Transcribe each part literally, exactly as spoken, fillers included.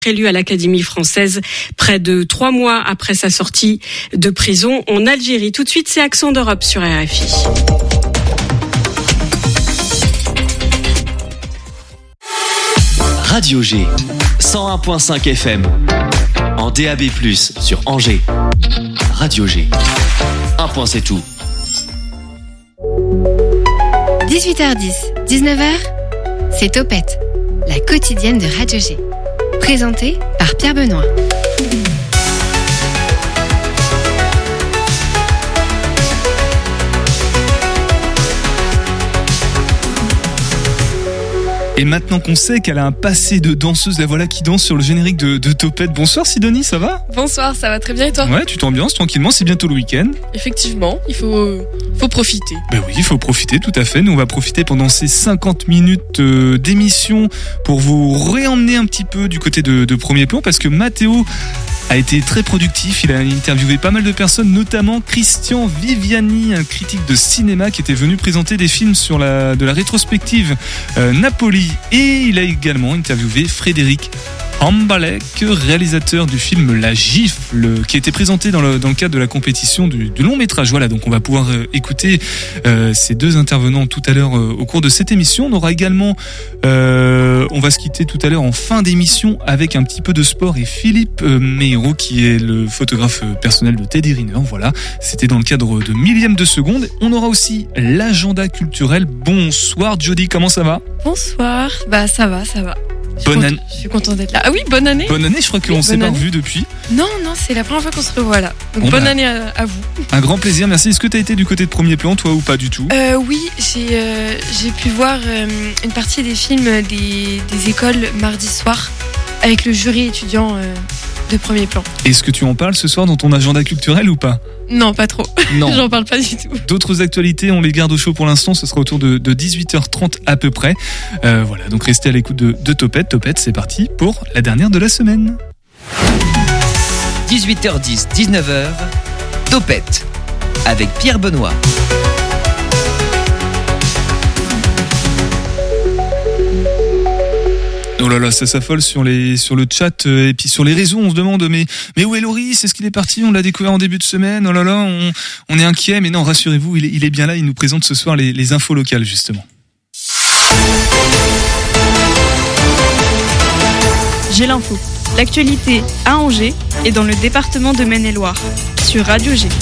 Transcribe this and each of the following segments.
élu à l'Académie française près de trois mois après sa sortie de prison en Algérie. Tout de suite, c'est Accent d'Europe sur R F I. Radio G, cent un virgule cinq F M, en D A B plus, sur Angers. Radio G, un point c'est tout. dix-huit heures dix, dix-neuf heures, c'est Topette, la quotidienne de Radio G. Présentée par Pierre Benoît. Et maintenant qu'on sait qu'elle a un passé de danseuse, la voilà qui danse sur le générique de, de Topette. Bonsoir Sidonie, ça va ? Bonsoir, ça va très bien et toi ? Ouais, tu t'ambiances tranquillement, c'est bientôt le week-end. Effectivement, il faut, faut profiter. Ben oui, il faut profiter, tout à fait. Nous, on va profiter pendant ces cinquante minutes euh, d'émission pour vous réemmener un petit peu du côté de, de Premier Plan, parce que Mathéo a été très productif. Il a interviewé pas mal de personnes, notamment Christian Viviani, un critique de cinéma qui était venu présenter des films sur la, de la rétrospective euh, Napoli. Et il a également interviewé Frédéric Hambalek, réalisateur du film La Gifle, qui a été présenté dans le, dans le cadre de la compétition du, du long métrage. Voilà, donc on va pouvoir euh, écouter euh, ces deux intervenants tout à l'heure euh, au cours de cette émission. On aura également, euh, on va se quitter tout à l'heure en fin d'émission avec un petit peu de sport et Philippe euh, Meiro, qui est le photographe personnel de Teddy Riner. Voilà, c'était dans le cadre de millième de seconde. On aura aussi l'agenda culturel. Bonsoir Jody, comment ça va ? Bonsoir, bah ça va, ça va. Bonne année. Je suis contente d'être là. Ah oui, bonne année. Bonne année, je crois qu'on oui, s'est pas revu depuis. Non, non, c'est la première fois qu'on se revoit là. Donc bon bonne bah, année à, à vous. Un grand plaisir, merci. Est-ce que tu as été du côté de Premier Plan, toi, ou pas du tout ? euh, Oui, j'ai, euh, j'ai pu voir euh, une partie des films des, des écoles mardi soir avec le jury étudiant euh, de Premier Plan. Est-ce que tu en parles ce soir dans ton agenda culturel ou pas ? Non, pas trop. Non. J'en parle pas du tout. D'autres actualités, on les garde au chaud pour l'instant. Ce sera autour de, de dix-huit heures trente à peu près. Euh, voilà, donc restez à l'écoute de, de Topette. Topette, c'est parti pour la dernière de la semaine. dix-huit heures dix, dix-neuf heures, Topette, avec Pierre Benoît. Oh là là, ça s'affole sur les sur le chat euh, et puis sur les réseaux. On se demande mais mais où est Loris ? Est-ce qu'il est parti ? On l'a découvert en début de semaine. Oh là là, on on est inquiet. Mais non, rassurez-vous, il est, il est bien là. Il nous présente ce soir les les infos locales justement. J'ai l'info. L'actualité à Angers et dans le département de Maine-et-Loire sur Radio G.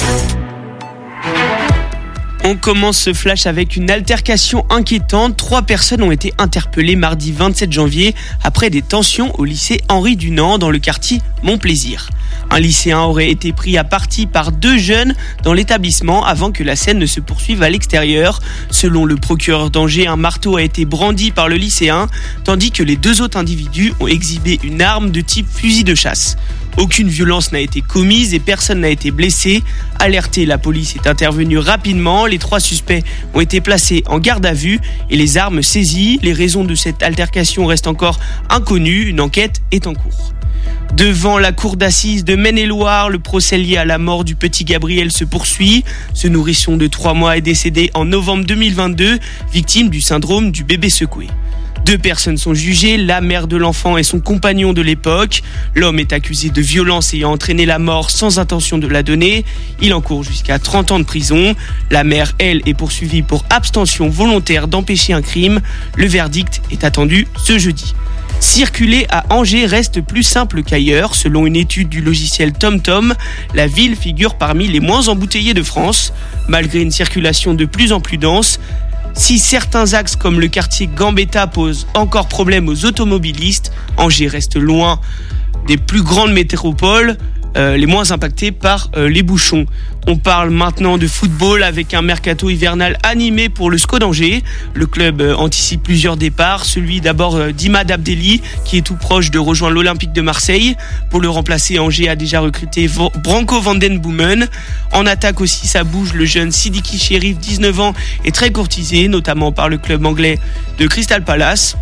On commence ce flash avec une altercation inquiétante. Trois personnes ont été interpellées mardi vingt-sept janvier après des tensions au lycée Henri Dunant dans le quartier Montplaisir. Un lycéen aurait été pris à partie par deux jeunes dans l'établissement avant que la scène ne se poursuive à l'extérieur. Selon le procureur d'Angers, un marteau a été brandi par le lycéen, tandis que les deux autres individus ont exhibé une arme de type fusil de chasse. Aucune violence n'a été commise et personne n'a été blessé. Alertée, la police est intervenue rapidement. Les trois suspects ont été placés en garde à vue et les armes saisies. Les raisons de cette altercation restent encore inconnues. Une enquête est en cours. Devant la cour d'assises de Maine-et-Loire, le procès lié à la mort du petit Gabriel se poursuit. Ce nourrisson de trois mois est décédé en novembre deux mille vingt-deux, victime du syndrome du bébé secoué. Deux personnes sont jugées, la mère de l'enfant et son compagnon de l'époque. L'homme est accusé de violence ayant entraîné la mort sans intention de la donner. Il encourt jusqu'à trente ans de prison. La mère, elle, est poursuivie pour abstention volontaire d'empêcher un crime. Le verdict est attendu ce jeudi. Circuler à Angers reste plus simple qu'ailleurs. Selon une étude du logiciel TomTom, la ville figure parmi les moins embouteillées de France. Malgré une circulation de plus en plus dense, si certains axes comme le quartier Gambetta posent encore problème aux automobilistes, Angers reste loin des plus grandes métropoles, euh, les moins impactées par euh, les bouchons. On parle maintenant de football avec un mercato hivernal animé pour le S C O d'Angers. Le club euh, anticipe plusieurs départs. Celui d'abord euh, d'Imad Abdelli, qui est tout proche de rejoindre l'Olympique de Marseille. Pour le remplacer, Angers a déjà recruté v- Branko van den Boomen. En attaque aussi, ça bouge. Le jeune Sidiki Cherif, dix-neuf ans, est très courtisé, notamment par le club anglais de Crystal Palace.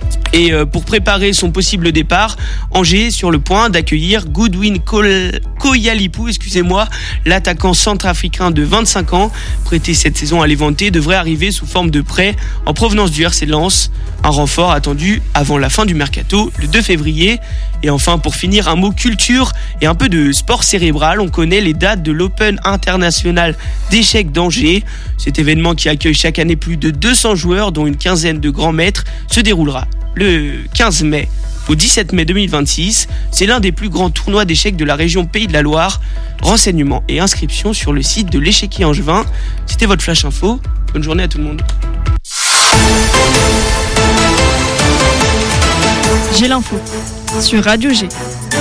Et pour préparer son possible départ, Angers est sur le point d'accueillir Goodwin Koyalipou, excusez-moi, l'attaquant centrafricain de vingt-cinq ans, prêté cette saison à Levante, devrait arriver sous forme de prêt en provenance du R C Lens. Un renfort attendu avant la fin du mercato, le deux février. Et enfin, pour finir, un mot culture et un peu de sport cérébral. On connaît les dates de l'Open international d'échecs d'Angers. Cet événement qui accueille chaque année plus de deux cents joueurs, dont une quinzaine de grands maîtres, se déroulera le quinze mai au dix-sept mai deux mille vingt-six. C'est l'un des plus grands tournois d'échecs de la région Pays de la Loire. Renseignements et inscriptions sur le site de l'échiquier angevin. C'était votre Flash Info. Bonne journée à tout le monde. J'ai l'info sur Radio G.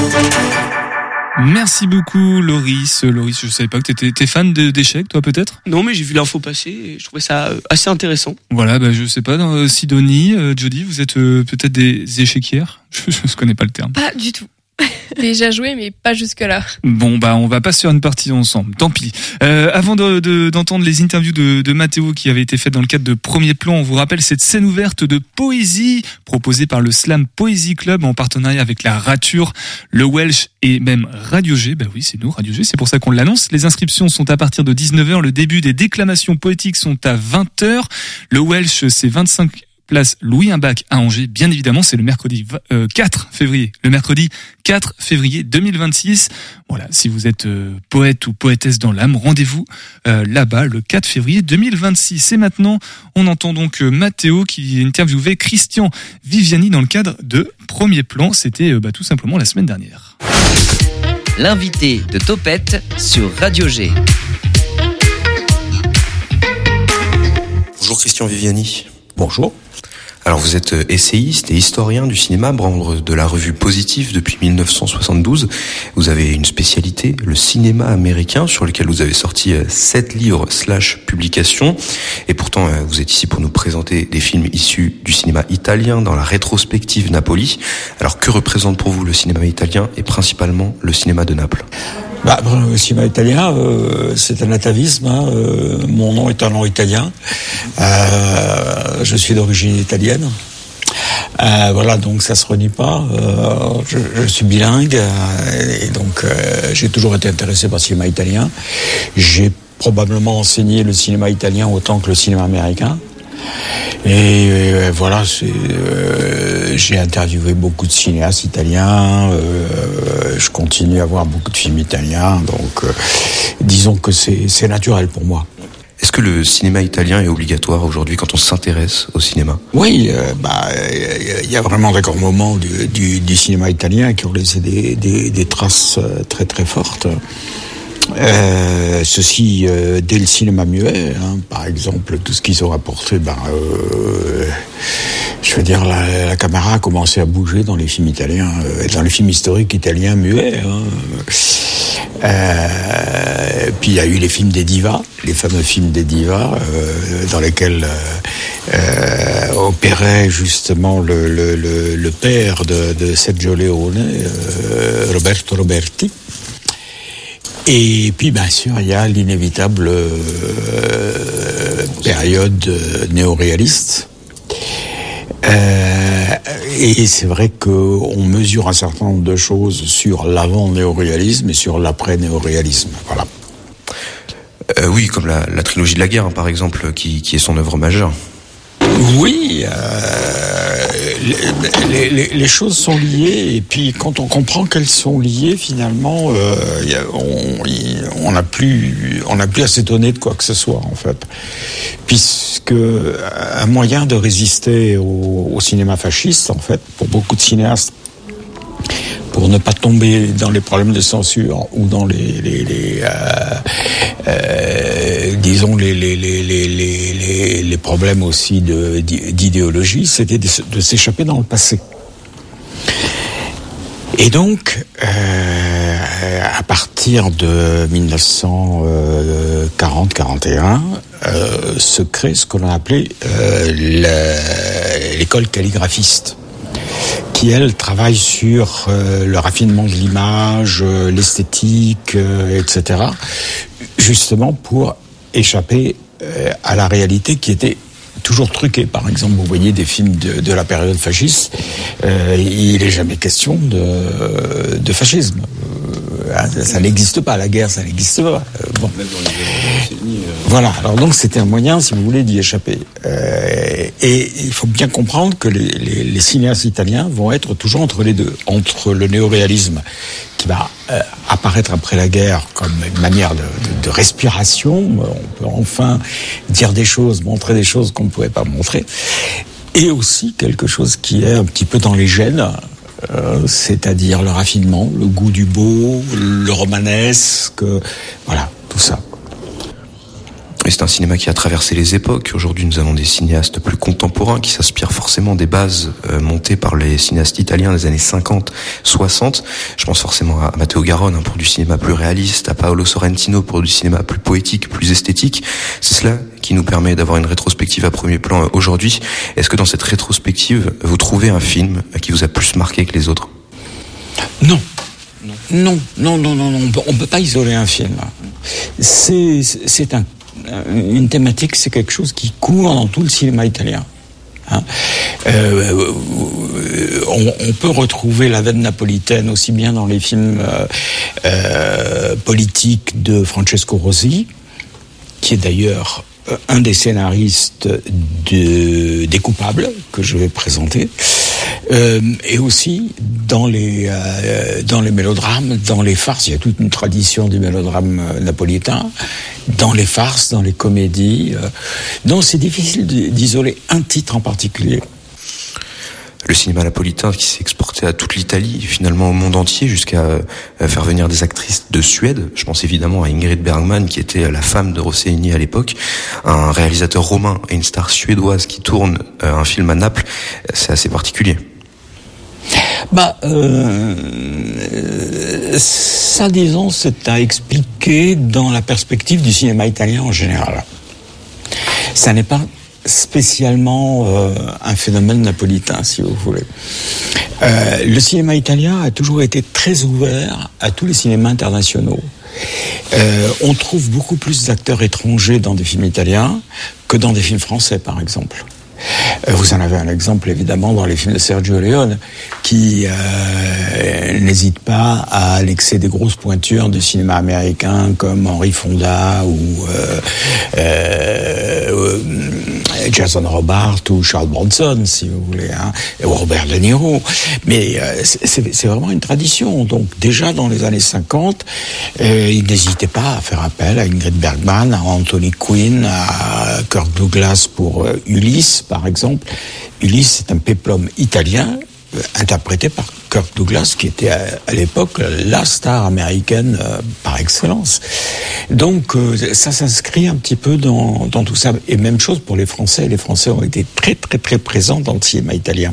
Merci beaucoup Loris. Loris, je savais pas que t'étais, t'es fan de, d'échecs, toi peut-être ? Non, mais j'ai vu l'info passer et je trouvais ça assez intéressant. Voilà, bah je sais pas, euh, Sidonie, euh, Jody, vous êtes euh, peut-être des échiquières ? Je, je connais pas le terme. Pas du tout. Déjà joué, mais pas jusque-là. Bon, bah, on va pas se faire une partie ensemble. Tant pis. Euh, avant de, de, d'entendre les interviews de, de Mathéo qui avaient été faites dans le cadre de Premier Plan, on vous rappelle cette scène ouverte de poésie proposée par le Slam Poésie Club en partenariat avec la Rature, le Welsh et même Radio G. Bah oui, c'est nous, Radio G. C'est pour ça qu'on l'annonce. Les inscriptions sont à partir de dix-neuf heures. Le début des déclamations poétiques sont à vingt heures. Le Welsh, c'est vingt-cinq place Louis Imbach à Angers, bien évidemment, c'est le mercredi quatre février. Le mercredi quatre février deux mille vingt-six. Voilà, si vous êtes euh, poète ou poétesse dans l'âme, rendez-vous euh, là-bas le quatre février deux mille vingt-six. Et maintenant, on entend donc euh, Mathéo qui interviewait Christian Viviani dans le cadre de Premier Plan. C'était euh, bah, tout simplement la semaine dernière. L'invité de Topette sur Radio G. Bonjour Christian Viviani. Bonjour. Alors vous êtes essayiste et historien du cinéma, membre de la revue Positif depuis mille neuf cent soixante-douze. Vous avez une spécialité, le cinéma américain, sur lequel vous avez sorti sept livres slash publications. Et pourtant, vous êtes ici pour nous présenter des films issus du cinéma italien dans la rétrospective Napoli. Alors que représente pour vous le cinéma italien et principalement le cinéma de Naples ? Bah, le cinéma italien, euh, c'est un atavisme. Hein, euh, mon nom est un nom italien. Euh, je suis d'origine italienne. Euh, voilà, donc ça se renie pas. Euh, je, je suis bilingue euh, et donc euh, j'ai toujours été intéressé par le cinéma italien. J'ai probablement enseigné le cinéma italien autant que le cinéma américain. Et euh, voilà, c'est, euh, j'ai interviewé beaucoup de cinéastes italiens, euh, je continue à voir beaucoup de films italiens, donc euh, disons que c'est, c'est naturel pour moi. Est-ce que le cinéma italien est obligatoire aujourd'hui quand on s'intéresse au cinéma ? Oui, euh, bah il y a vraiment des grands moments du, du, du cinéma italien qui ont laissé des, des, des traces très très fortes. Euh, ceci euh, dès le cinéma muet, hein, par exemple, tout ce qui se rapportait, ben, euh, je veux dire, la, la caméra a commencé à bouger dans les films italiens, euh, dans les films historiques italiens muets. Hein. Euh, puis il y a eu les films des divas, les fameux films des divas, euh, dans lesquels euh, euh, opérait justement le, le, le, le père de, de Sergio Leone, euh, Roberto Roberti. Et puis, bien sûr, il y a l'inévitable euh, période euh, néo-réaliste. Euh, et c'est vrai qu'on mesure un certain nombre de choses sur l'avant-néo-réalisme et sur l'après-néo-réalisme. Voilà. Euh, oui, comme la, la trilogie de la guerre, hein, par exemple, qui, qui est son œuvre majeure. Oui, euh, les, les, les choses sont liées, et puis quand on comprend qu'elles sont liées, finalement, euh, y a, on on n'a plus, on n'a plus à s'étonner de quoi que ce soit, en fait, puisque un moyen de résister au, au cinéma fasciste, en fait, pour beaucoup de cinéastes, pour ne pas tomber dans les problèmes de censure ou dans les, les, les euh, euh, disons les les les les les les problèmes aussi de d'idéologie, c'était de, de s'échapper dans le passé. Et donc, euh, à partir de mille neuf cent quarante quarante et un, euh, se crée ce qu'on a appelé euh, l'école calligraphiste, qui, elle, travaille sur euh, le raffinement de l'image, euh, l'esthétique, euh, et cetera, justement pour échapper euh, à la réalité qui était toujours truqué. Par exemple, vous voyez des films de, de la période fasciste, euh, il n'est jamais question de, de fascisme. Euh, ça n'existe pas, la guerre, ça n'existe pas. Euh, bon. Voilà, alors donc c'était un moyen, si vous voulez, d'y échapper. Euh, et il faut bien comprendre que les, les, les cinéastes italiens vont être toujours entre les deux, entre le néoréalisme qui va euh, apparaître après la guerre comme une manière de, de, de respiration, on peut enfin dire des choses, montrer des choses qu'on ne pouvait pas montrer, et aussi quelque chose qui est un petit peu dans les gènes, euh, c'est-à-dire le raffinement, le goût du beau, le romanesque, voilà, tout ça. Et c'est un cinéma qui a traversé les époques. Aujourd'hui, nous avons des cinéastes plus contemporains qui s'inspirent forcément des bases euh, montées par les cinéastes italiens des années cinquante, soixante. Je pense forcément à Matteo Garrone hein, pour du cinéma plus réaliste, à Paolo Sorrentino pour du cinéma plus poétique, plus esthétique. C'est cela qui nous permet d'avoir une rétrospective à premier plan euh, aujourd'hui. Est-ce que dans cette rétrospective, vous trouvez un film qui vous a plus marqué que les autres ? Non. Non, non, non, non, non. On peut, on peut pas isoler un film. C'est, c'est un Une thématique, c'est quelque chose qui court dans tout le cinéma italien. Hein euh, on, on peut retrouver la veine napolitaine aussi bien dans les films euh, euh, politiques de Francesco Rosi, qui est d'ailleurs un des scénaristes de, des Coupables que je vais présenter, euh, et aussi dans les euh, dans les mélodrames, dans les farces. Il y a toute une tradition du mélodrame napolitain, dans les farces, dans les comédies. Euh, donc c'est difficile d'isoler un titre en particulier. Le cinéma napolitain qui s'est exporté à toute l'Italie, finalement au monde entier, jusqu'à faire venir des actrices de Suède. Je pense évidemment à Ingrid Bergman, qui était la femme de Rossellini à l'époque, un réalisateur romain et une star suédoise qui tourne un film à Naples. C'est assez particulier. Bah, euh, ça, disons, c'est à expliquer dans la perspective du cinéma italien en général. Ça n'est pas spécialement euh, un phénomène napolitain, si vous voulez. Euh, le cinéma italien a toujours été très ouvert à tous les cinémas internationaux. Euh, on trouve beaucoup plus d'acteurs étrangers dans des films italiens que dans des films français, par exemple. Euh, vous en avez un exemple, évidemment, dans les films de Sergio Leone, qui euh, n'hésite pas à annexer des grosses pointures du cinéma américain, comme Henry Fonda ou euh, euh, Jason Robards ou Charles Bronson, si vous voulez, hein, ou Robert De Niro. Mais euh, c'est, c'est vraiment une tradition. Donc déjà dans les années cinquante, euh, il n'hésitait pas à faire appel à Ingrid Bergman, à Anthony Quinn, à Kirk Douglas pour euh, Ulysse, par exemple. Ulysse, c'est un péplum italien euh, interprété par Kirk Douglas, qui était à, à l'époque la star américaine euh, par excellence. Donc euh, ça s'inscrit un petit peu dans, dans tout ça. Et même chose pour les Français. Les Français ont été très très très présents dans le cinéma italien.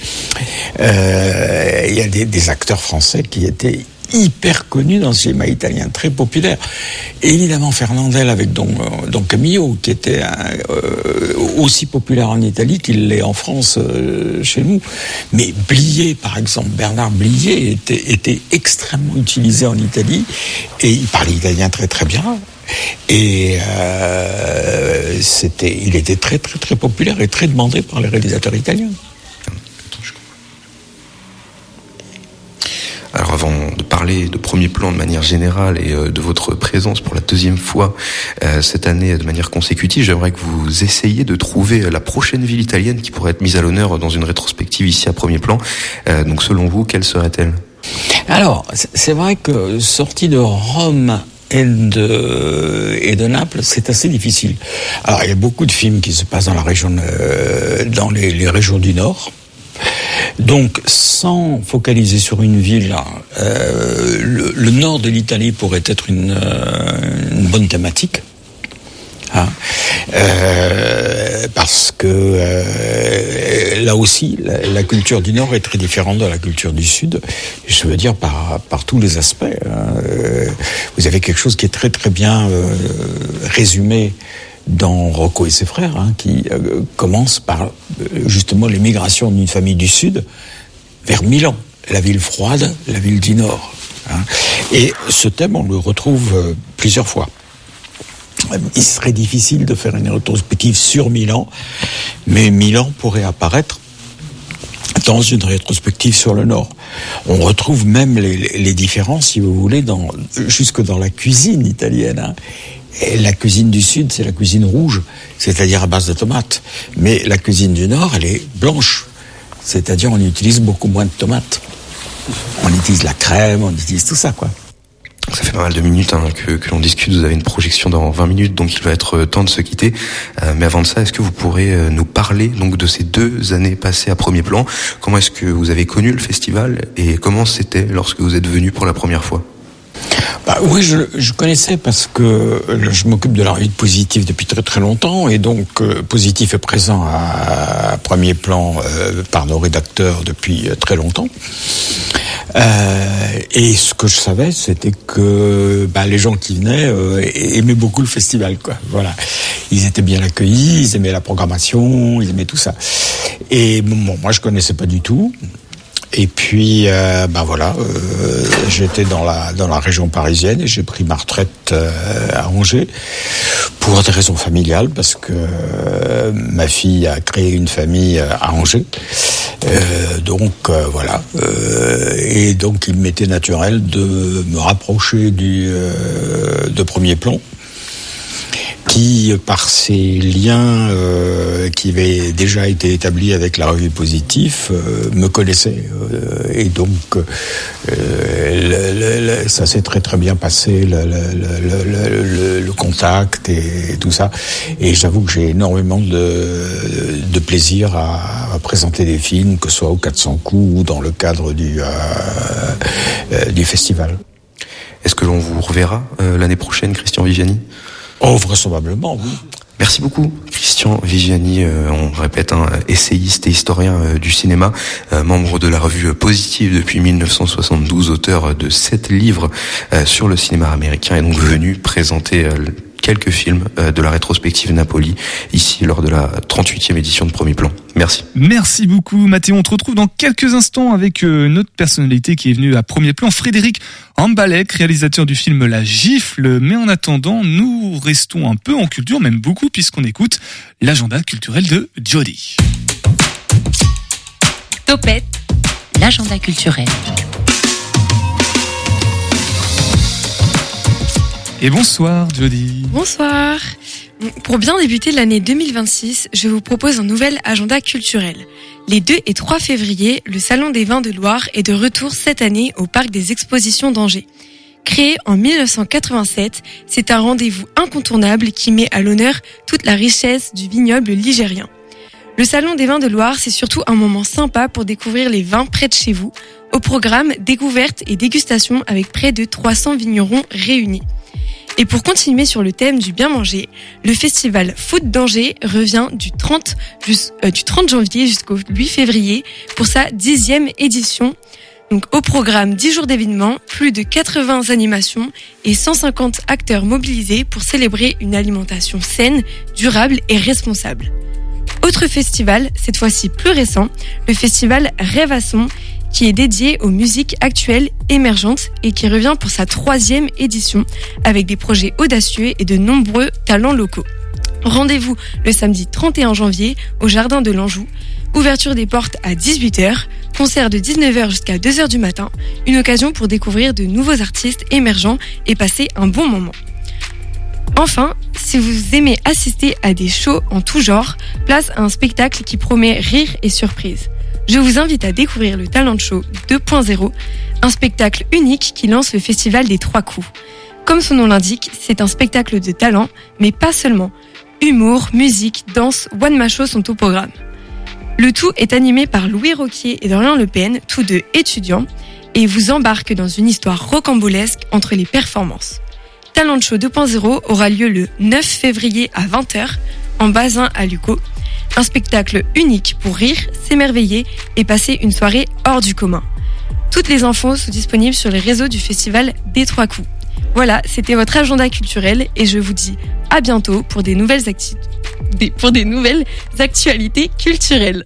Euh, il y a des, des acteurs français qui étaient hyper connu dans le cinéma italien, très populaire. Et évidemment Fernandel avec Don, Don Camillo, qui était un, euh, aussi populaire en Italie qu'il l'est en France, euh, chez nous. Mais Blier, par exemple, Bernard Blier était, était extrêmement utilisé en Italie, et il parlait italien très très bien. Et euh, c'était, il était très très très populaire et très demandé par les réalisateurs italiens. Alors avant de parler de premier plan de manière générale et euh, de votre présence pour la deuxième fois euh, cette année de manière consécutive, j'aimerais que vous essayiez de trouver la prochaine ville italienne qui pourrait être mise à l'honneur dans une rétrospective ici à premier plan. Euh, donc selon vous, quelle serait-elle ? Alors, c'est vrai que sortie de Rome et de, et de Naples, c'est assez difficile. Alors il y a beaucoup de films qui se passent dans la région, euh, dans les, les régions du Nord. Donc, sans focaliser sur une ville, euh, le, le nord de l'Italie pourrait être une, euh, une bonne thématique. Hein, euh, parce que euh, là aussi, la, la culture du Nord est très différente de la culture du Sud. Je veux dire par, par tous les aspects. Hein. Vous avez quelque chose qui est très très bien euh, résumé dans Rocco et ses frères, hein, qui euh, commence par euh, justement l'émigration d'une famille du Sud vers Milan, la ville froide, la ville du Nord. Hein. Et ce thème, on le retrouve euh, plusieurs fois. il serait difficile de faire une rétrospective sur Milan, mais Milan pourrait apparaître dans une rétrospective sur le Nord. On retrouve même les, les différences, si vous voulez, dans, jusque dans la cuisine italienne. Hein. Et la cuisine du Sud, c'est la cuisine rouge, c'est-à-dire à base de tomates. Mais la cuisine du Nord, elle est blanche, c'est-à-dire on utilise beaucoup moins de tomates. On utilise la crème, on utilise tout ça, quoi. Ça fait pas mal de minutes hein, que, que l'on discute. Vous avez une projection dans vingt minutes, donc il va être temps de se quitter. Euh, mais avant de ça, est-ce que vous pourrez euh, nous parler donc de ces deux années passées à Premier Plan ? Comment est-ce que vous avez connu le festival et comment c'était lorsque vous êtes venu pour la première fois ? Bah oui, je, je connaissais parce que je m'occupe de la revue de Positif depuis très très longtemps et donc euh, Positif est présent à, à Premier Plan euh, par nos rédacteurs depuis très longtemps. Euh, et ce que je savais, c'était que bah, les gens qui venaient euh, aimaient beaucoup le festival, quoi. Voilà, ils étaient bien accueillis, ils aimaient la programmation, ils aimaient tout ça. Et bon, moi je connaissais pas du tout. Et puis, euh, ben voilà, euh, j'étais dans la dans la région parisienne et j'ai pris ma retraite euh, à Angers pour des raisons familiales parce que euh, ma fille a créé une famille à Angers. Euh, donc euh, voilà, euh, et donc il m'était naturel de me rapprocher du euh, de Premier Plan, qui, par ses liens euh, qui avaient déjà été établis avec la revue Positif, euh, me connaissait. Euh, et donc, euh, le, le, le, ça s'est très très bien passé, le, le, le, le, le contact et, et tout ça. Et j'avoue que j'ai énormément de, de plaisir à, à présenter des films, que ce soit au quatre cents coups ou dans le cadre du, euh, euh, du festival. Est-ce que l'on vous reverra euh, l'année prochaine, Christian Vigiani ? Oh, vraisemblablement, oui. Merci beaucoup, Christian Vigiani, euh, on répète, hein, essayiste et historien euh, du cinéma, euh, membre de la revue Positive depuis mille neuf cent soixante-douze, auteur de sept livres euh, sur le cinéma américain et donc venu présenter euh, quelques films euh, de la rétrospective Napoli, ici lors de la trente-huitième édition de Premier Plan. Merci. Merci beaucoup, Mathéo. On te retrouve dans quelques instants avec euh, une autre personnalité qui est venue à Premier Plan, Frédéric Ambalek, réalisateur du film La Gifle. Mais en attendant, nous restons un peu en culture, même beaucoup, puisqu'on écoute l'agenda culturel de Jody. Topette, l'agenda culturel. Et bonsoir, Jody. Bonsoir. Pour bien débuter l'année deux mille vingt-six, je vous propose un nouvel agenda culturel. Les deux et trois février, le Salon des Vins de Loire est de retour cette année au Parc des Expositions d'Angers. Créé en mille neuf cent quatre-vingt-sept, c'est un rendez-vous incontournable qui met à l'honneur toute la richesse du vignoble ligérien. Le Salon des Vins de Loire, c'est surtout un moment sympa pour découvrir les vins près de chez vous. Au programme, découvertes et dégustations avec près de trois cents vignerons réunis. Et pour continuer sur le thème du bien manger, le festival Food d'Angers revient du trente, euh, du trente janvier jusqu'au huit février pour sa dixième édition. Donc au programme dix jours d'événements, plus de quatre-vingts animations et cent cinquante acteurs mobilisés pour célébrer une alimentation saine, durable et responsable. Autre festival, cette fois-ci plus récent, le festival Rêve à son, qui est dédié aux musiques actuelles émergentes et qui revient pour sa troisième édition avec des projets audacieux et de nombreux talents locaux. Rendez-vous le samedi trente et un janvier au Jardin de l'Anjou. Ouverture des portes à dix-huit heures, concert de dix-neuf heures jusqu'à deux heures du matin, une occasion pour découvrir de nouveaux artistes émergents et passer un bon moment. Enfin, si vous aimez assister à des shows en tout genre, place à un spectacle qui promet rire et surprise. Je vous invite à découvrir le Talent Show deux point zéro, un spectacle unique qui lance le festival des trois coups. Comme son nom l'indique, c'est un spectacle de talent, mais pas seulement. Humour, musique, danse, one-man show sont au programme. Le tout est animé par Louis Roquier et Dorian Le Pen, tous deux étudiants, et vous embarque dans une histoire rocambolesque entre les performances. Talent Show deux point zéro aura lieu le neuf février à vingt heures, en Bazin à Lucot. Un spectacle unique pour rire, s'émerveiller et passer une soirée hors du commun. Toutes les infos sont disponibles sur les réseaux du festival des Trois Coups. Voilà, c'était votre agenda culturel et je vous dis à bientôt pour des nouvelles, acti- des, pour des nouvelles actualités culturelles.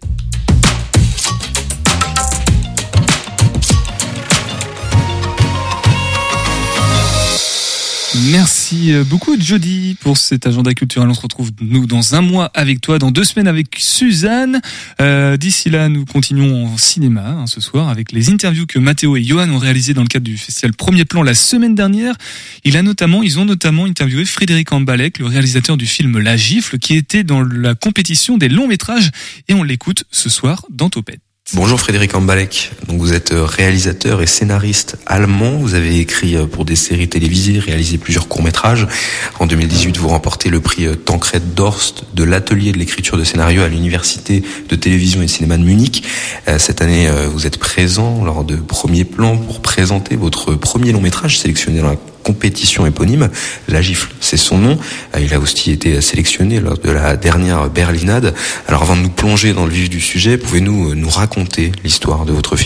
Merci beaucoup Jody pour cet agenda culturel. On se retrouve nous dans un mois avec toi, dans deux semaines avec Suzanne. Euh, d'ici là, nous continuons en cinéma hein, ce soir avec les interviews que Mathéo et Johan ont réalisées dans le cadre du festival Premier Plan la semaine dernière. Il a notamment, ils ont notamment interviewé Frédéric Ambalek, le réalisateur du film La Gifle, qui était dans la compétition des longs métrages, et on l'écoute ce soir dans Topette. Bonjour Frédéric Ambalek, donc vous êtes réalisateur et scénariste allemand, vous avez écrit pour des séries télévisées, réalisé plusieurs courts-métrages. En deux mille dix-huit, vous remportez le prix Tancred Dorst de l'atelier de l'écriture de scénario à l'université de télévision et de cinéma de Munich. Cette année, vous êtes présent lors de Premier Plan pour présenter votre premier long-métrage sélectionné dans la compétition éponyme. La Gifle, c'est son nom. Il a aussi été sélectionné lors de la dernière Berlinade. Alors avant de nous plonger dans le vif du sujet, pouvez-vous nous raconter l'histoire de votre film ?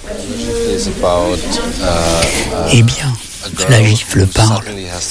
Eh bien, La Gifle parle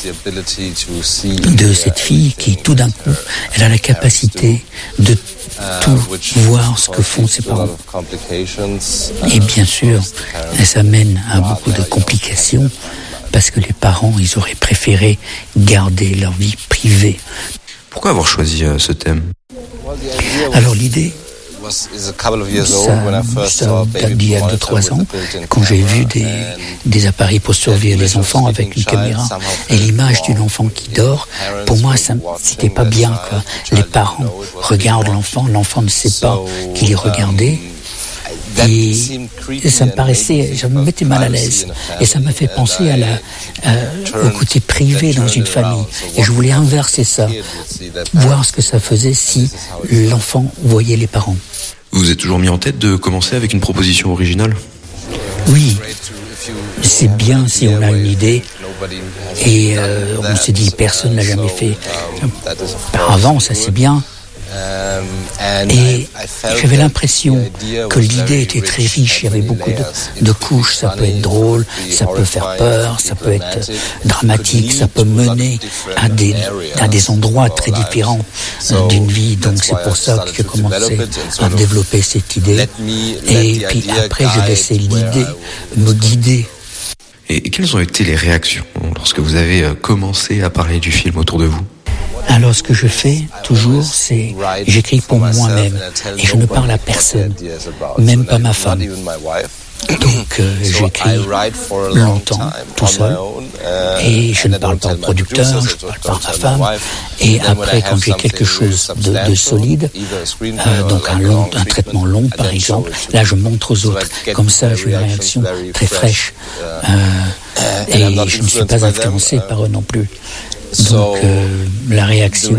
de cette fille qui, tout d'un coup, elle a la capacité de tout voir ce que font ses parents. Et bien sûr, ça mène à beaucoup de complications parce que les parents, ils auraient préféré garder leur vie privée. Pourquoi avoir choisi ce thème ? Alors l'idée, ça, ça date d'il y a deux trois ans, quand j'ai vu des, des appareils pour surveiller les enfants avec une caméra et l'image d'un enfant qui dort, pour moi, ça, c'était pas bien, quoi. Les parents regardent l'enfant, l'enfant ne sait pas qu'il est regardé. Et, et ça me paraissait, ça me mettait mal à l'aise. Et ça m'a fait penser à la, euh, au côté privé dans une famille. Et je voulais inverser ça, voir ce que ça faisait si l'enfant voyait les parents. Vous vous êtes toujours mis en tête de commencer avec une proposition originale ? Oui, c'est bien si on a une idée. Et euh, on s'est dit, personne n'a jamais fait auparavant, ça c'est bien. Et j'avais l'impression que l'idée était très riche, il y avait beaucoup de, de couches, ça peut être drôle, ça peut faire peur, ça peut être dramatique, ça peut mener à des, à des endroits très différents d'une vie. Donc c'est pour ça que j'ai commencé à développer cette idée. Et puis après, j'ai laissé l'idée me guider. Et quelles ont été les réactions lorsque vous avez commencé à parler du film autour de vous ? Alors ce que je fais toujours, c'est j'écris pour moi-même et je ne parle à personne, même pas ma femme. Donc euh, j'écris longtemps tout seul et je ne parle pas au producteur, je ne parle pas à ma femme. Et après, quand j'ai quelque chose de, de solide, euh, donc un, long, un traitement long par exemple, là je montre aux autres. Comme ça, j'ai une réaction très fraîche euh, et je ne suis pas influencé par eux non plus. Donc euh, la réaction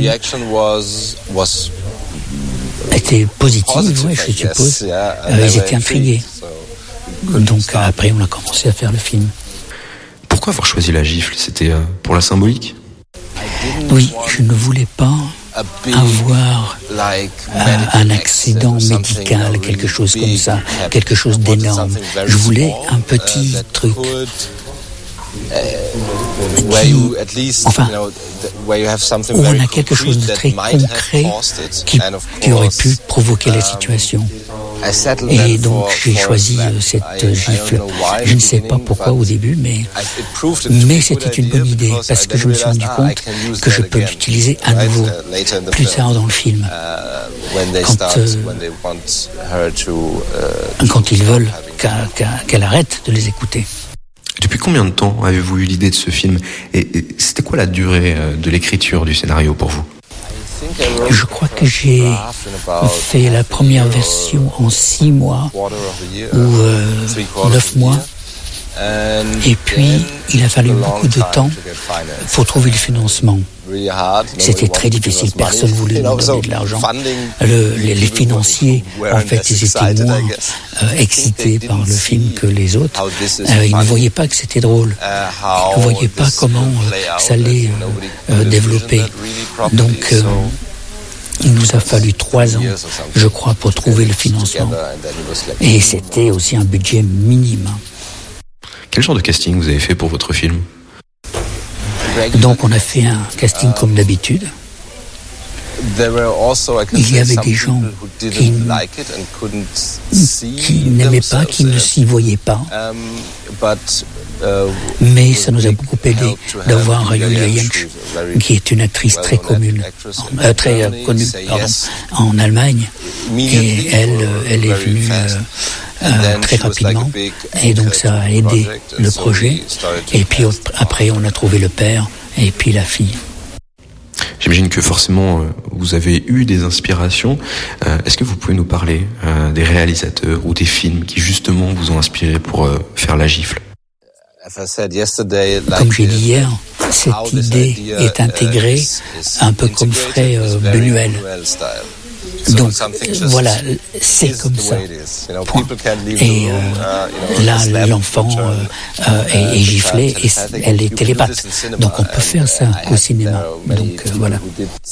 était positive, ouais, je suppose. Euh, ils étaient intrigués. Donc après, on a commencé à faire le film. Pourquoi avoir choisi La Gifle ? C'était euh, pour la symbolique ? Oui, je ne voulais pas avoir euh, un accident médical, quelque chose comme ça, quelque chose d'énorme. Je voulais un petit truc. Qui, enfin, où on a quelque chose de très concret qui, qui aurait pu provoquer la situation. Et donc j'ai choisi cette gifle. Je ne sais pas pourquoi au début, mais, mais c'était une bonne idée parce que je me suis rendu compte que je peux l'utiliser à nouveau plus tard dans le film. Quand, euh, quand ils veulent qu'elle, qu'elle arrête de les écouter. Depuis combien de temps avez-vous eu l'idée de ce film ? Et, et c'était quoi la durée de l'écriture du scénario pour vous ? Je crois que j'ai fait la première version en six mois ou euh, neuf mois. Et puis, il a fallu beaucoup de temps pour trouver le financement. C'était très difficile, personne ne voulait nous donner de l'argent. Le, les, les financiers, en fait, ils étaient moins euh, excités par le film que les autres. Euh, ils ne voyaient pas que c'était drôle. Ils ne voyaient pas comment euh, ça allait euh, euh, développer. Donc, euh, il nous a fallu trois ans, je crois, pour trouver le financement. Et c'était aussi un budget minime. Quel genre de casting vous avez fait pour votre film ? Donc on a fait un casting comme d'habitude. il y avait des gens qui, qui n'aimaient pas, qui ne s'y voyaient pas. Mais ça nous a beaucoup aidé d'avoir Julia Jentsch, qui est une actrice très commune, euh, très euh, connue pardon, en Allemagne. Et elle, elle est venue euh, euh, très rapidement. Et donc ça a aidé le projet. Et puis après, on a trouvé le père et puis la fille. J'imagine que forcément vous avez eu des inspirations. Est-ce que vous pouvez nous parler des réalisateurs ou des films qui justement vous ont inspiré pour faire La Gifle ? Comme j'ai dit hier, cette idée est intégrée un peu comme ferait euh, Buñuel. Donc voilà, c'est comme ça. Point. Et euh, là, l'enfant euh, euh, est, est giflé et elle est télépathe. Donc on peut faire ça au cinéma. Donc euh, voilà.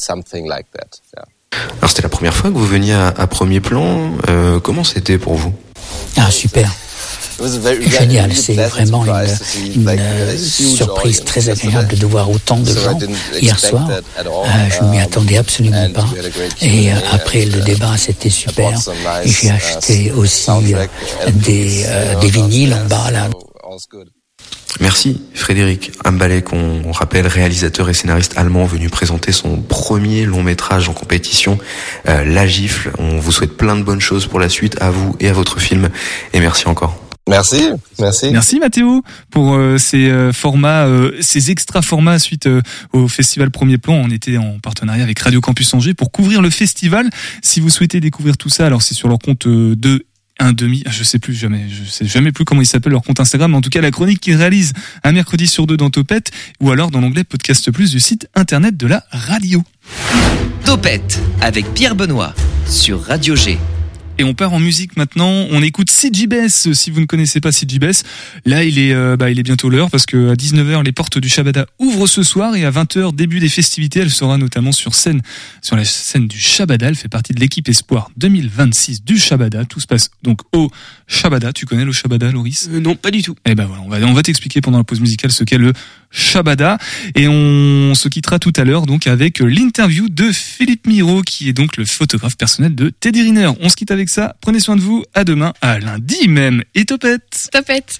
Alors c'était la première fois que vous veniez à, à Premier Plan. Euh, comment c'était pour vous ? Ah super. Génial, c'est vraiment une, une surprise très agréable de voir autant de gens hier soir. Euh, je ne m'y attendais absolument pas. Et euh, après le débat, c'était super. J'ai acheté aussi euh, des, euh, des vinyles en bas là. Merci Frédéric Ambalek, on rappelle réalisateur et scénariste allemand venu présenter son premier long métrage en compétition, euh, La Gifle. On vous souhaite plein de bonnes choses pour la suite, à vous et à votre film. Et merci encore. Merci, merci. Merci Mathéo pour euh, ces euh, formats, euh, ces extra formats suite euh, au festival Premier Plan. On était en partenariat avec Radio Campus Angers pour couvrir le festival. Si vous souhaitez découvrir tout ça, alors c'est sur leur compte euh, de un demi, je sais plus jamais, je sais jamais plus comment il s'appelle leur compte Instagram, mais en tout cas la chronique qu'ils réalisent un mercredi sur deux dans Topette ou alors dans l'onglet Podcast Plus du site internet de la radio. Topette avec Pierre Benoît sur Radio G. Et on part en musique maintenant. On écoute C J Bess. Si vous ne connaissez pas C J Bess, là il est, euh, bah il est bientôt l'heure parce que à dix-neuf heures les portes du Shabada ouvrent ce soir et à vingt heures début des festivités. Elle sera notamment sur scène, sur la scène du Shabada. Elle fait partie de l'équipe Espoir deux mille vingt-six du Shabada. Tout se passe donc au Shabada. Tu connais le Shabada, Loris ? euh, Non, pas du tout. Eh ben voilà, on va on va t'expliquer pendant la pause musicale ce qu'est le Shabada et on se quittera tout à l'heure donc avec l'interview de Philippe Miro qui est donc le photographe personnel de Teddy Riner. On se quitte avec ça. Prenez soin de vous. À demain, à lundi même. Et Topette. Topette.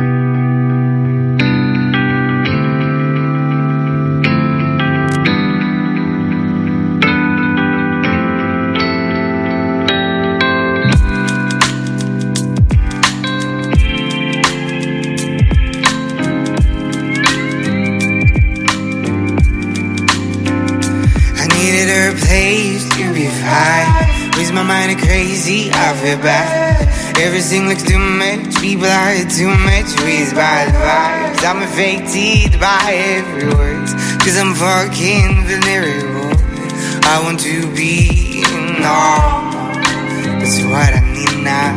Raise my mind crazy, I feel bad. Everything looks too much, people are too much. Raised by the vibes, I'm affected by every word. Cause I'm fucking vulnerable. I want to be in awe. That's what I need now.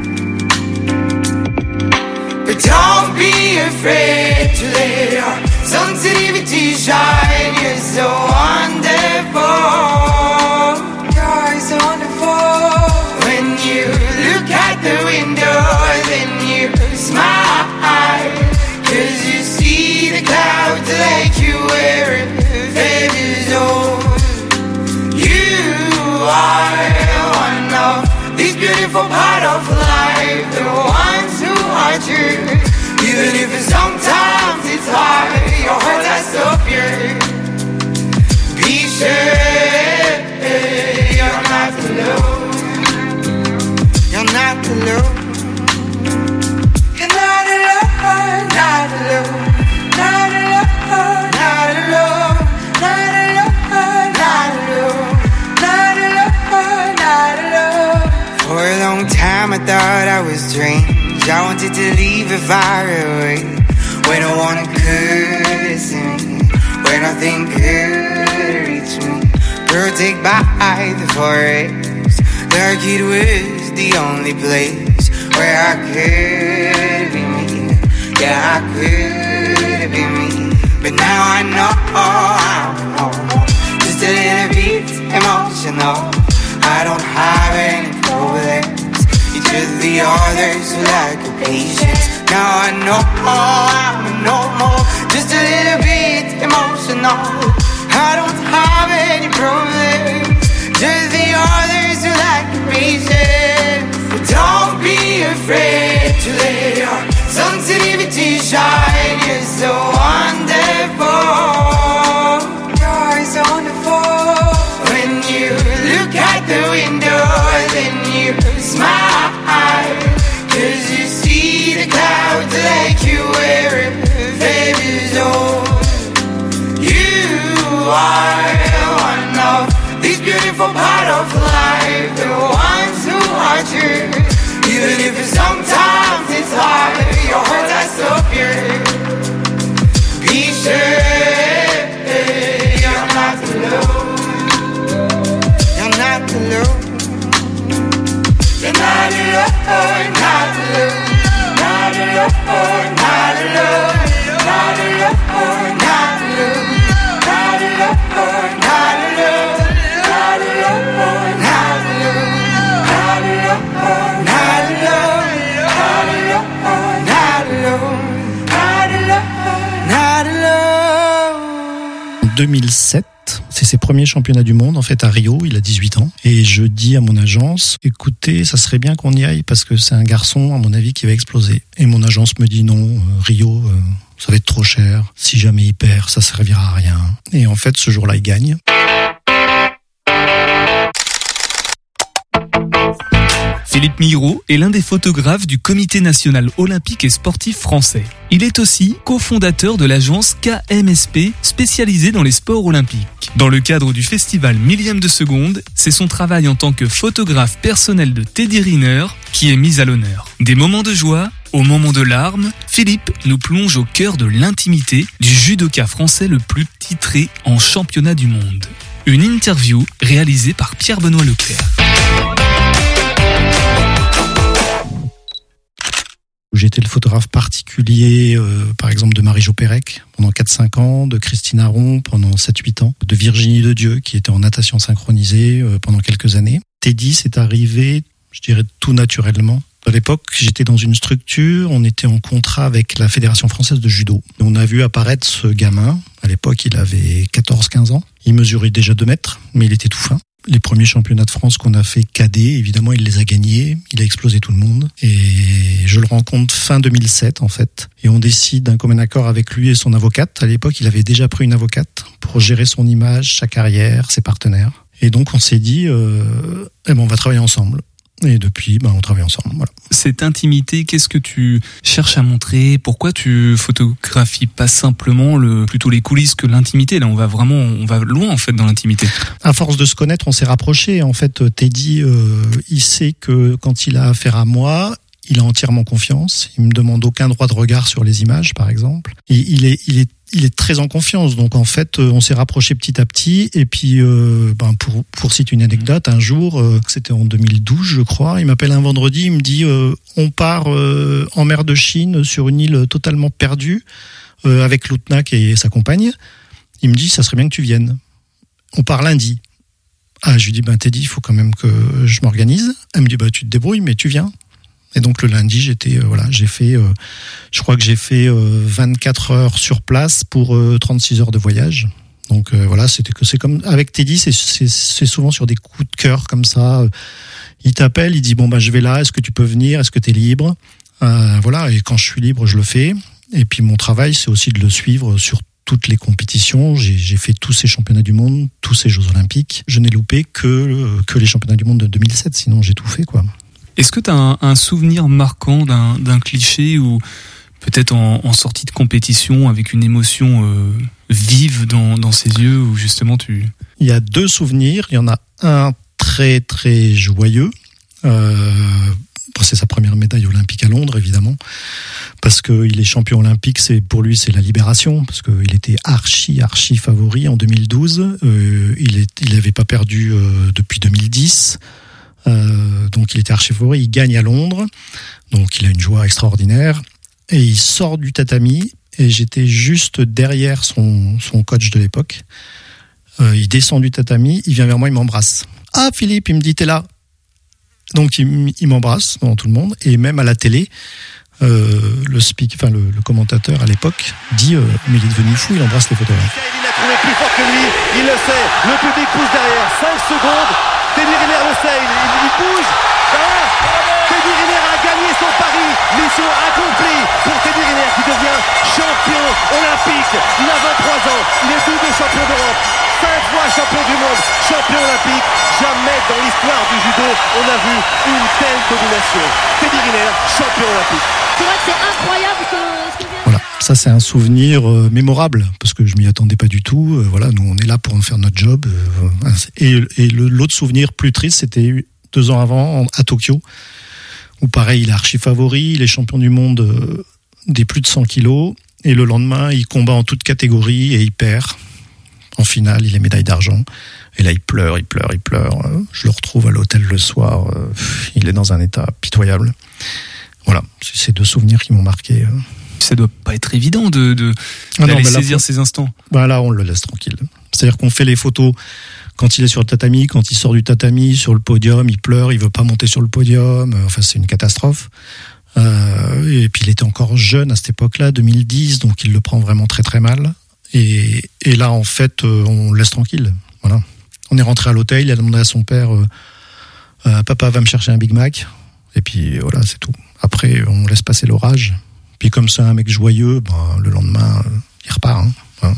But don't be afraid to let your sensitivity shine. You're so wonderful. So wonderful. When you look out the window, then you smile. Cause you see the clouds like you were feathers on. You are one of these beautiful part of life, the ones who are true. Even if sometimes it's hard, your heart is so pure. Be sure you're not alone. You're not alone. You're not alone. Not alone. Not alone. Not alone. Not alone. Not alone. Not alone. Not alone. For a long time I thought I was strange. I wanted to leave it far away, where no one could listen, where nothing could reach me. Protected by the forest, the arcade was the only place where I could be me. Yeah, I could be me. But now I know I'm normal, just a little bit emotional. I don't have any problems, it's just the others who lack a patience. Now I know I'm normal, just a little bit emotional. I don't have any problems, just the others who lack patience. But don't be afraid to let your sensitivity shine. You're so wonderful. You're so wonderful. When you look out the window, then you smile, 'cause you see the clouds like you wear feathers on. You are one of these beautiful butterflies, the ones who are true. Even if sometimes it's hard, your hearts are so pure. Be sure you're not alone. You're not alone. You're not alone, not alone, not alone, not alone, not alone, not alone, not alone, not alone, not alone, not alone, not alone, not alone, not alone, not alone, not alone. En deux mille sept, c'est ses premiers championnats du monde, en fait, à Rio. Il a dix-huit ans. Et je dis à mon agence, écoutez, ça serait bien qu'on y aille parce que c'est un garçon, à mon avis, qui va exploser. Et mon agence me dit non, euh, Rio, euh, ça va être trop cher. Si jamais il perd, ça servira à rien. Et en fait, ce jour-là, il gagne. Philippe Mirault est l'un des photographes du Comité national olympique et sportif français. Il est aussi cofondateur de l'agence K M S P spécialisée dans les sports olympiques. Dans le cadre du festival Millième de seconde, c'est son travail en tant que photographe personnel de Teddy Riner qui est mis à l'honneur. Des moments de joie aux moments de larmes, Philippe nous plonge au cœur de l'intimité du judoka français le plus titré en championnat du monde. Une interview réalisée par Pierre-Benoît Leclerc. J'étais le photographe particulier, euh, par exemple, de Marie-Jo Pérec pendant quatre cinq ans, de Christine Aron pendant sept huit ans, de Virginie Dedieu qui était en natation synchronisée euh, pendant quelques années. Teddy, c'est arrivé, je dirais, tout naturellement. À l'époque, j'étais dans une structure, on était en contrat avec la Fédération française de judo. On a vu apparaître ce gamin. À l'époque, il avait quatorze quinze ans. Il mesurait déjà deux mètres, mais il était tout fin. Les premiers championnats de France qu'on a fait cadets, évidemment, il les a gagnés. Il a explosé tout le monde. Et je le rencontre fin deux mille sept, en fait. Et on décide d'un commun accord avec lui et son avocate. À l'époque, il avait déjà pris une avocate pour gérer son image, sa carrière, ses partenaires. Et donc, on s'est dit, euh, eh ben, on va travailler ensemble. Et depuis, ben, on travaille ensemble. Voilà. Cette intimité, qu'est-ce que tu cherches à montrer ? Pourquoi tu photographies pas simplement le, plutôt les coulisses que l'intimité ? Là, on va vraiment, on va loin en fait dans l'intimité. À force de se connaître, on s'est rapprochés. En fait, Teddy, euh, il sait que quand il a affaire à moi, il a entièrement confiance. Il me demande aucun droit de regard sur les images, par exemple. Et il est, il est Il est très en confiance, donc en fait, on s'est rapproché petit à petit. Et puis, euh, ben pour pour citer une anecdote, un jour, euh, c'était en deux mille douze, je crois, il m'appelle un vendredi, il me dit euh, on part euh, en mer de Chine sur une île totalement perdue euh, avec Loutnak et sa compagne. Il me dit ça serait bien que tu viennes. On part lundi. Ah, je lui dis ben Teddy, il faut quand même que je m'organise. Elle me dit bah tu te débrouilles, mais tu viens. Et donc le lundi, j'étais euh, voilà, j'ai fait, euh, je crois que j'ai fait euh, vingt-quatre heures sur place pour euh, trente-six heures de voyage. Donc euh, voilà, c'était que c'est comme avec Teddy, c'est, c'est c'est souvent sur des coups de cœur comme ça. Il t'appelle, il dit bon bah je vais là, est-ce que tu peux venir, est-ce que t'es libre, euh, voilà. Et quand je suis libre, je le fais. Et puis mon travail, c'est aussi de le suivre sur toutes les compétitions. J'ai, j'ai fait tous ces championnats du monde, tous ces Jeux Olympiques. Je n'ai loupé que que les championnats du monde de deux mille sept, sinon j'ai tout fait quoi. Est-ce que tu as un, un souvenir marquant d'un, d'un cliché ou peut-être en, en sortie de compétition avec une émotion euh, vive dans, dans ses yeux où justement tu... Il y a deux souvenirs. Il y en a un très très joyeux. Euh, c'est sa première médaille olympique à Londres évidemment parce qu'il est champion olympique. C'est pour lui c'est la libération parce qu'il était archi archi favori en deux mille douze. Euh, il est, il n'avait pas perdu euh, depuis deux mille dix. Euh, donc il était archi favori, il gagne à Londres, donc il a une joie extraordinaire et il sort du tatami et j'étais juste derrière son, son coach de l'époque. Euh, il descend du tatami, il vient vers moi, il m'embrasse. Ah Philippe, il me dit t'es là. Donc il, il m'embrasse devant tout le monde et même à la télé, Euh, le speak, enfin le, le commentateur à l'époque dit euh, mais il est devenu fou, il embrasse les photographes. Il a trouvé plus fort que lui, il le sait, le public pousse derrière, cinq secondes, Teddy Riner le sait, il, il, il bouge, ah, Teddy Riner a gagné son pari, mission accomplie pour Teddy Riner qui devient champion olympique, il a vingt-trois ans, il est double champion d'Europe, cinq fois champion du monde, champion olympique, jamais dans l'histoire du judo on a vu une telle domination. Teddy Riner, champion olympique. C'est vrai que c'est incroyable que ce que vient... Voilà, ça c'est un souvenir euh, mémorable parce que je m'y attendais pas du tout. Euh, voilà, nous on est là pour faire notre job. Euh, et et le, l'autre souvenir plus triste, c'était deux ans avant à Tokyo, où pareil, il est archi favori, il est champion du monde euh, des plus de cent kilos, et le lendemain il combat en toute catégorie et il perd. En finale, il est médaille d'argent. Et là, il pleure, il pleure, il pleure. Je le retrouve à l'hôtel le soir. Il est dans un état pitoyable. Voilà, c'est ces deux souvenirs qui m'ont marqué. Ça doit pas être évident de, de ah d'aller non, saisir là, ces instants. Bah là, on le laisse tranquille. C'est-à-dire qu'on fait les photos quand il est sur le tatami, quand il sort du tatami, sur le podium, il pleure, il veut pas monter sur le podium. Enfin, c'est une catastrophe. Euh, et puis, il était encore jeune à cette époque-là, deux mille dix, donc il le prend vraiment très très mal. Et, et là, en fait, on le laisse tranquille. Voilà. On est rentré à l'hôtel, il a demandé à son père euh, euh, Papa va me chercher un Big Mac. Et puis voilà, c'est tout. Après, on laisse passer l'orage. Puis comme c'est un mec joyeux, ben, le lendemain, euh, il repart. Hein. Voilà.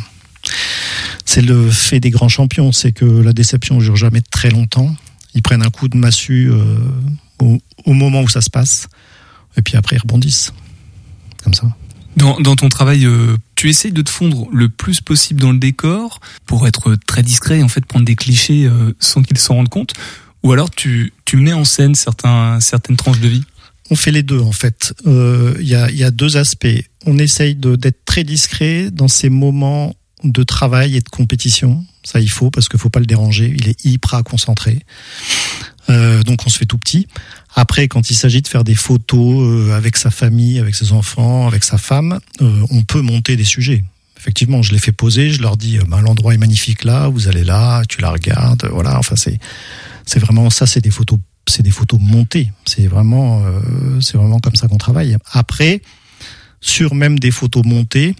C'est le fait des grands champions, c'est que la déception ne dure jamais très longtemps. Ils prennent un coup de massue euh, au, au moment où ça se passe. Et puis après, ils rebondissent. Comme ça. Dans, dans ton travail, euh, tu essayes de te fondre le plus possible dans le décor pour être très discret et en fait prendre des clichés euh, sans qu'ils s'en rendent compte, ou alors tu, tu mets en scène certains, certaines tranches de vie? On fait les deux en fait. Il euh, y, a, y a deux aspects. On essaye de, d'être très discret dans ces moments de travail et de compétition. Ça, il faut, parce qu'il ne faut pas le déranger. Il est hyper concentré. Euh, donc on se fait tout petit. Après, quand il s'agit de faire des photos euh, avec sa famille, avec ses enfants, avec sa femme, euh, on peut monter des sujets. Effectivement, je les fais poser, je leur dis, euh, ben, l'endroit est magnifique là, vous allez là, tu la regardes, voilà. Enfin, c'est c'est vraiment ça, c'est des photos, c'est des photos montées. C'est vraiment, euh, c'est vraiment comme ça qu'on travaille. Après, sur même des photos montées,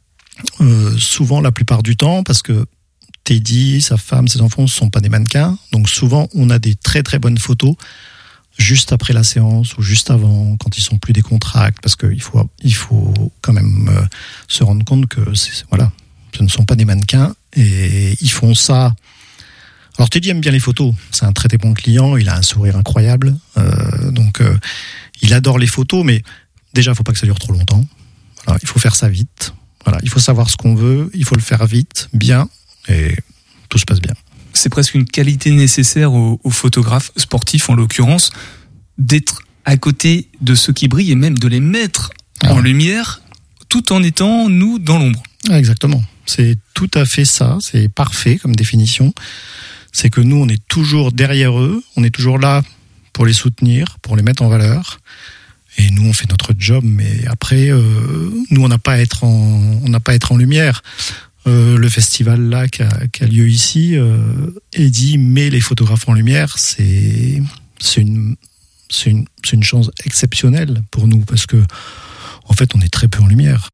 euh, souvent la plupart du temps, parce que Teddy, sa femme, ses enfants ne sont pas des mannequins, donc souvent on a des très très bonnes photos juste après la séance ou juste avant, quand ils sont plus décontractés, parce qu'il faut, il faut quand même euh, se rendre compte que c'est, voilà, ce ne sont pas des mannequins et ils font ça. Alors Teddy aime bien les photos, c'est un très très bon client, il a un sourire incroyable, euh, donc euh, il adore les photos, mais déjà il ne faut pas que ça dure trop longtemps. Voilà, il faut faire ça vite. Voilà, il faut savoir ce qu'on veut, il faut le faire vite, bien, et tout se passe bien. C'est presque une qualité nécessaire aux, aux photographes sportifs, en l'occurrence, d'être à côté de ceux qui brillent et même de les mettre ah. en lumière, tout en étant, nous, dans l'ombre. Ah, exactement. C'est tout à fait ça. C'est parfait comme définition. C'est que nous, on est toujours derrière eux. On est toujours là pour les soutenir, pour les mettre en valeur. Et nous, on fait notre job. Mais après, euh, nous, on n'a pas à être en, on n'a pas à être en lumière. Euh, le festival là qui a, qui a lieu ici, euh, Eddy met les photographes en lumière. C'est, c'est une, c'est une, c'est une chance exceptionnelle pour nous parce que, en fait, on est très peu en lumière.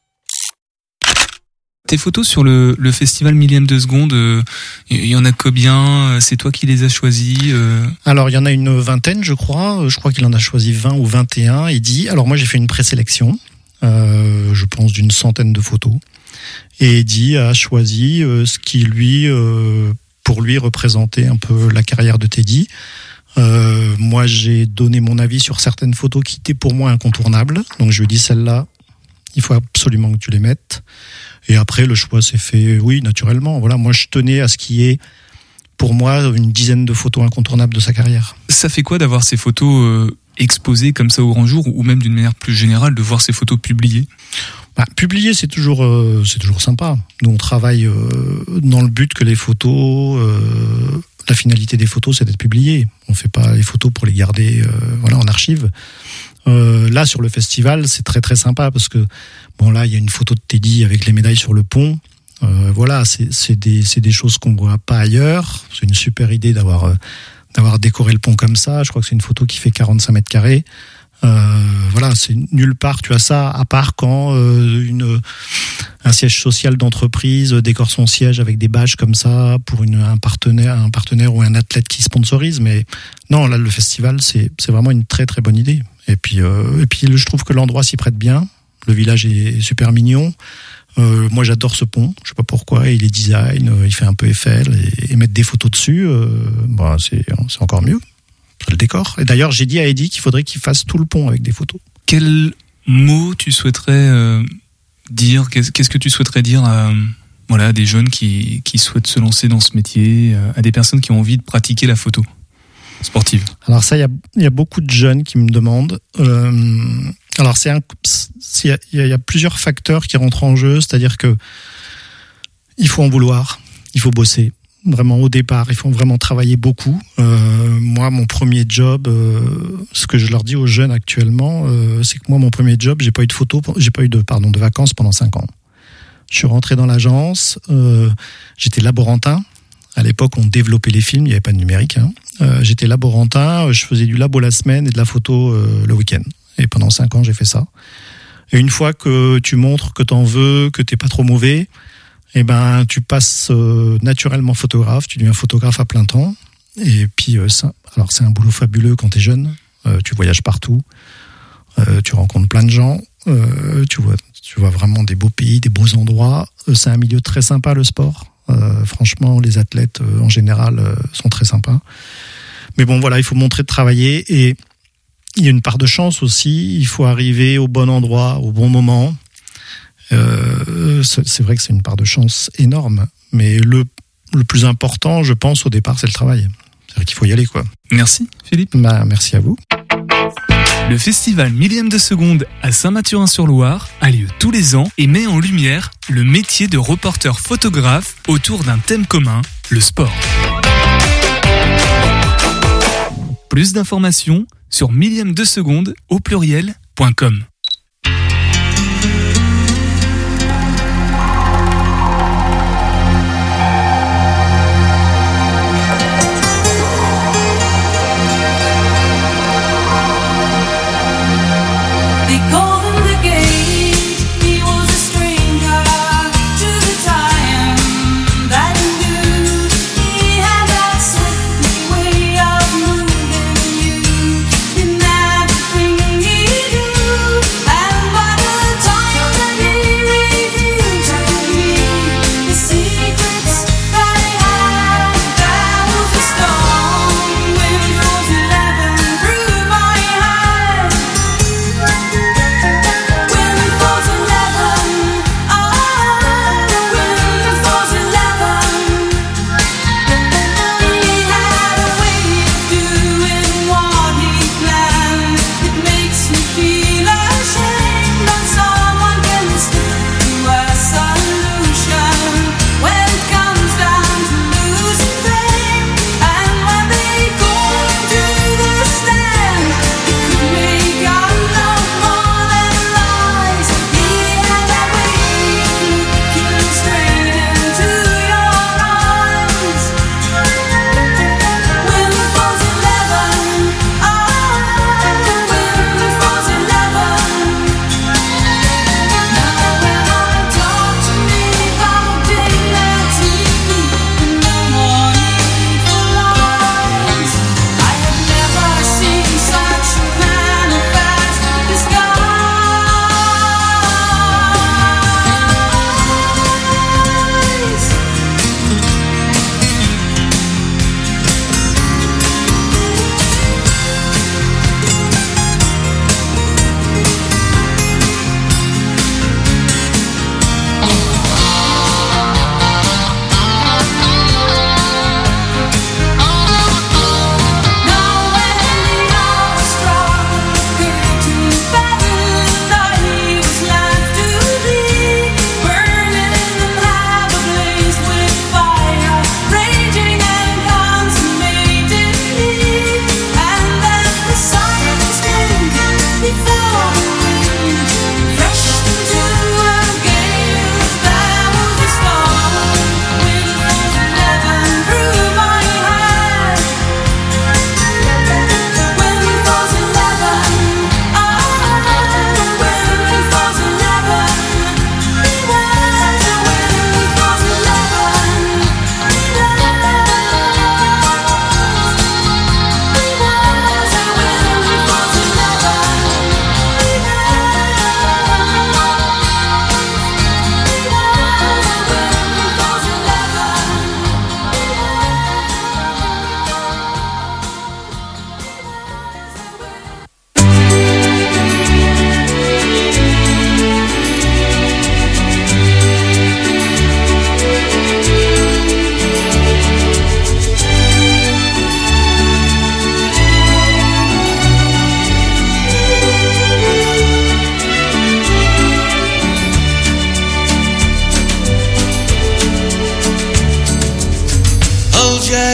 Tes photos sur le, le festival Millième de Seconde, il euh, y en a combien? C'est toi qui les as choisis? euh... Alors, il y en a une vingtaine, je crois. Je crois qu'il en a choisi vingt ou vingt et un. Eddy. Alors, moi, j'ai fait une présélection, euh, je pense, d'une centaine de photos. Et Eddy a choisi euh, ce qui, lui, euh, pour lui, représentait un peu la carrière de Teddy. Euh, moi, j'ai donné mon avis sur certaines photos qui étaient pour moi incontournables. Donc, je lui ai dit, celle-là, il faut absolument que tu les mettes. Et après, le choix s'est fait, oui, naturellement. Voilà, moi, je tenais à ce qui est, pour moi, une dizaine de photos incontournables de sa carrière. Ça fait quoi d'avoir ces photos euh, exposées comme ça au grand jour, ou même d'une manière plus générale, de voir ces photos publiées? Bah, publier, c'est toujours, euh, c'est toujours sympa. Nous, on travaille euh, dans le but que les photos, euh, la finalité des photos, c'est d'être publiées. On fait pas les photos pour les garder, euh, voilà, en archive. Euh, là, sur le festival, c'est très très sympa parce que, bon, là, il y a une photo de Teddy avec les médailles sur le pont. Euh, voilà, c'est, c'est des, c'est des choses qu'on voit pas ailleurs. C'est une super idée d'avoir, euh, d'avoir décoré le pont comme ça. Je crois que c'est une photo qui fait quarante-cinq mètres carrés. Euh, voilà, c'est nulle part tu as ça, à part quand euh, une un siège social d'entreprise décore son siège avec des badges comme ça pour une, un partenaire, un partenaire ou un athlète qui sponsorise. Mais non, là le festival c'est c'est vraiment une très très bonne idée. Et puis euh, et puis je trouve que l'endroit s'y prête bien. Le village est super mignon. Euh, moi j'adore ce pont. Je sais pas pourquoi. Il est design, euh, il fait un peu Eiffel et, et mettre des photos dessus, euh, bah c'est c'est encore mieux. Le décor. Et d'ailleurs, j'ai dit à Eddy qu'il faudrait qu'il fasse tout le pont avec des photos. Quel mot tu souhaiterais euh, dire qu'est-ce, qu'est-ce que tu souhaiterais dire à, voilà, à des jeunes qui, qui souhaitent se lancer dans ce métier, à des personnes qui ont envie de pratiquer la photo sportive? Alors ça, il y a, y a beaucoup de jeunes qui me demandent. Euh, alors c'est un, il y a, y a plusieurs facteurs qui rentrent en jeu, c'est-à-dire que il faut en vouloir, il faut bosser. Vraiment au départ, il faut vraiment travailler beaucoup. Euh, moi, mon premier job, euh, ce que je leur dis aux jeunes actuellement, euh, c'est que moi, mon premier job, j'ai pas eu de photo, j'ai pas eu de pardon de vacances pendant cinq ans. Je suis rentré dans l'agence, euh, j'étais laborantin. À l'époque, on développait les films, il n'y avait pas de numérique. Hein. Euh, j'étais laborantin, je faisais du labo la semaine et de la photo euh, le week-end. Et pendant cinq ans, j'ai fait ça. Et une fois que tu montres que t'en veux, que t'es pas trop mauvais, eh ben, tu passes euh, naturellement photographe, tu deviens photographe à plein temps. Et puis, euh, ça, alors c'est un boulot fabuleux quand t'es jeune. Euh, tu voyages partout, euh, tu rencontres plein de gens, euh, tu vois, tu vois vraiment des beaux pays, des beaux endroits. Euh, c'est un milieu très sympa, le sport. Euh, franchement, les athlètes euh, en général euh, sont très sympas. Mais bon, voilà, il faut montrer de travailler et il y a une part de chance aussi. Il faut arriver au bon endroit, au bon moment. Euh, c'est vrai que c'est une part de chance énorme, mais le, le plus important, je pense, au départ, c'est le travail. C'est-à-dire qu'il faut y aller, quoi. Merci, Philippe. Bah, merci à vous. Le festival Millième de Seconde à Saint-Mathurin-sur-Loire a lieu tous les ans et met en lumière le métier de reporter photographe autour d'un thème commun, le sport. Plus d'informations sur millième de seconde au pluriel point com. Everything you do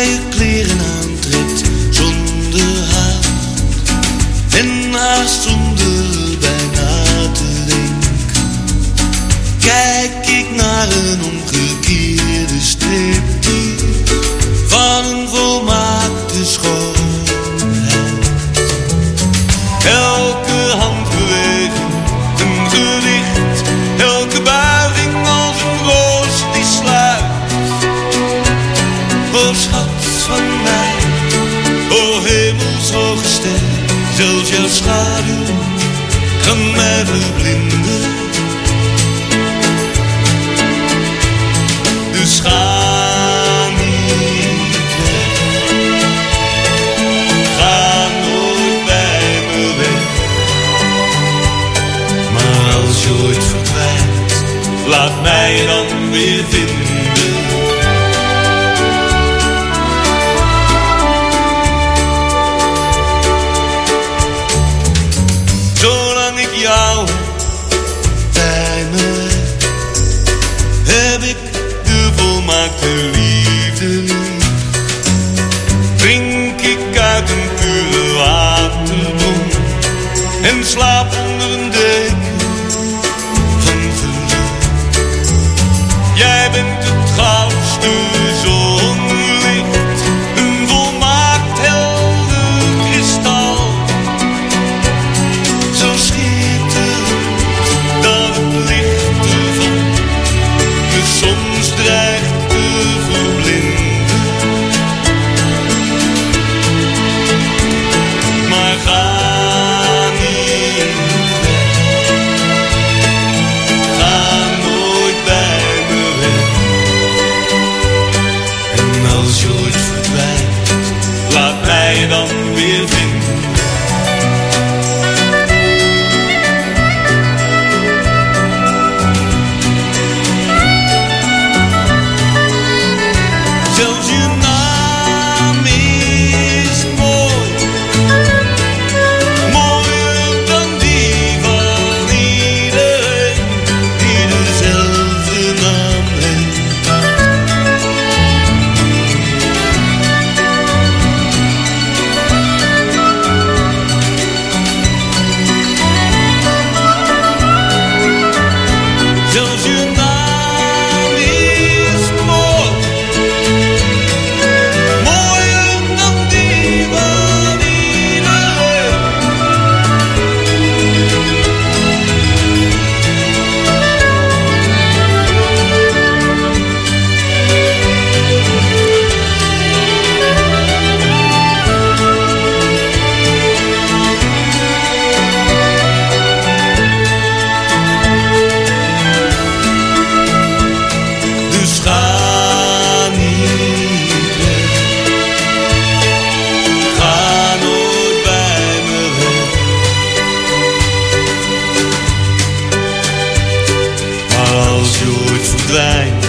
mooie kleren aantrekt zonder haast en haast zonder bijna te denken. Kijk ik naar een omgekeerde striptease van een volmaakte schoonheid. Elke handbeweging een gedicht, elke buiging als een roos die sluit. O schat van mij, o hemelshoge ster, zelfs jouw schaduw kan mij verblinden. Dus ga niet weg, ga nooit bij me weg. Maar als je ooit verdwijnt, laat mij dan weer vinden. Zolang ik jou bij me heb ik de volmaakte liefde lief. Drink ik uit een pure waterbron en slaap onder een deken van geluk. Jij bent het goudste zonlicht, een volmaakt helder kristal. Zo schitterend dat het licht ervan me soms dreigt te verblinden. Maar ga niet weg, ga nooit bij me weg. En als je ooit verdwijnt, laat mij dan weer vinden. Zelfs je naam is mooi, mooier dan die van iedereen die dezelfde naam heeft. Zelfs je naam is mooi, mooier dan die van iedereen. Dus ga niet weg, ga nooit bij me weg. Maar als je ooit verdwijnt,